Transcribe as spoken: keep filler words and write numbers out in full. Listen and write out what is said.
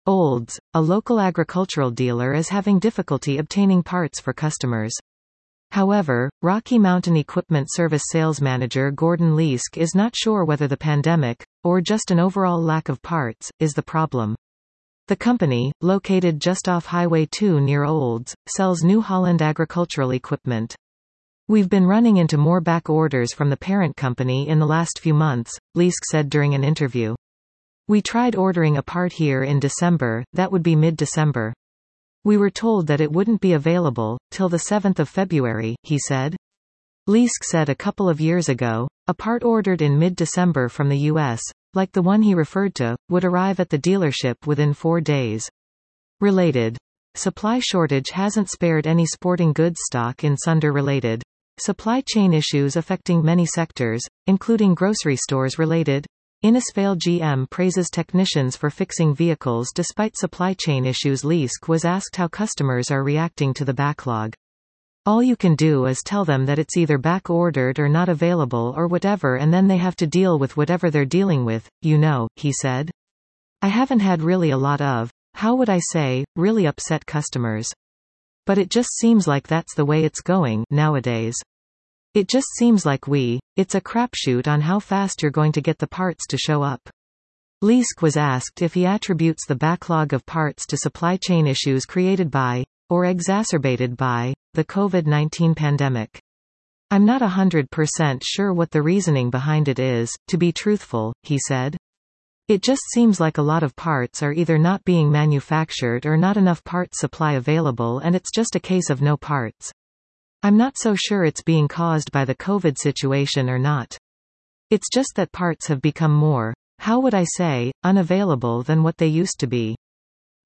Olds, a local agricultural dealer, is having difficulty obtaining parts for customers. However, Rocky Mountain Equipment Service sales manager Gordon Leask is not sure whether the pandemic, or just an overall lack of parts, is the problem. The company, located just off Highway two near Olds, sells New Holland agricultural equipment. We've been running into more back orders from the parent company in the last few months, Leask said during an interview. We tried ordering a part here in December, that would be mid-December. We were told that it wouldn't be available till the seventh of February, he said. Leask said a couple of years ago, a part ordered in mid-December from the U S, like the one he referred to, would arrive at the dealership within four days. Related. Supply shortage hasn't spared any sporting goods stock in Sunder. Related. Supply chain issues affecting many sectors, including grocery stores. Related. Innisfail G M praises technicians for fixing vehicles despite supply chain issues. Leask was asked how customers are reacting to the backlog. All you can do is tell them that it's either back-ordered or not available or whatever, and then they have to deal with whatever they're dealing with, you know, he said. I haven't had really a lot of, how would I say, really upset customers. But it just seems like that's the way it's going nowadays. It just seems like we, it's a crapshoot on how fast you're going to get the parts to show up. Leask was asked if he attributes the backlog of parts to supply chain issues created by, or exacerbated by, the COVID nineteen pandemic. I'm not a hundred percent sure what the reasoning behind it is, to be truthful, he said. It just seems like a lot of parts are either not being manufactured or not enough parts supply available, and it's just a case of no parts. I'm not so sure it's being caused by the COVID situation or not. It's just that parts have become more, how would I say, unavailable than what they used to be.